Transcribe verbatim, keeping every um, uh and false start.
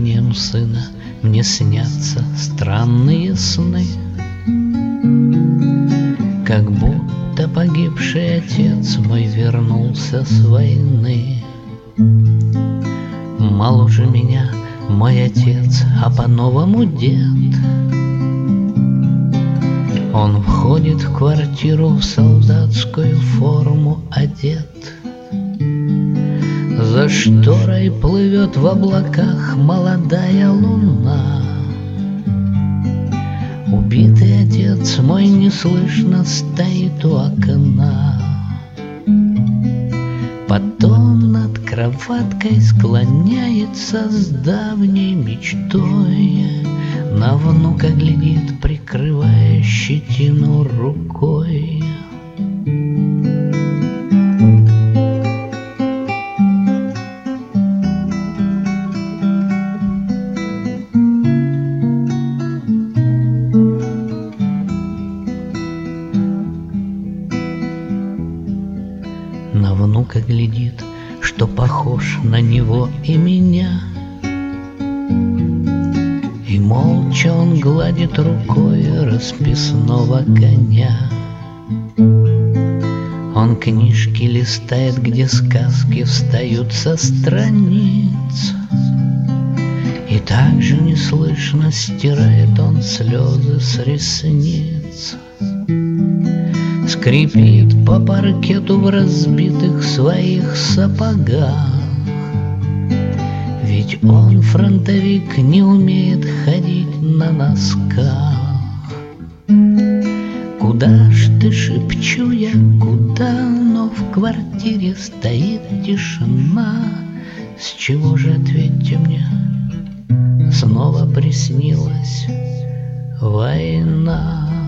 рождением сына мне снятся странные сны, как будто погибший отец мой вернулся с войны. Моложе меня мой отец, а по-новому дед. Он входит в квартиру в солдатскую форму одет. За шторой плывет в облаках молодая луна. Убитый отец мой неслышно стоит у окна. Потом над кроваткой склоняется с давней мечтой. На внука глядит, прикрывая щетину рукой. На внука глядит, что похож на него и меня. И молча он гладит рукой расписного коня. Он книжки листает, где сказки встают со страниц. И так же неслышно стирает он слезы с ресниц. Скрипит по паркету в разбитых своих сапогах. Ведь он, фронтовик, не умеет ходить на носках. Куда ж ты, шепчу я, куда? Но в квартире стоит тишина. С чего же, ответьте мне, снова приснилась война?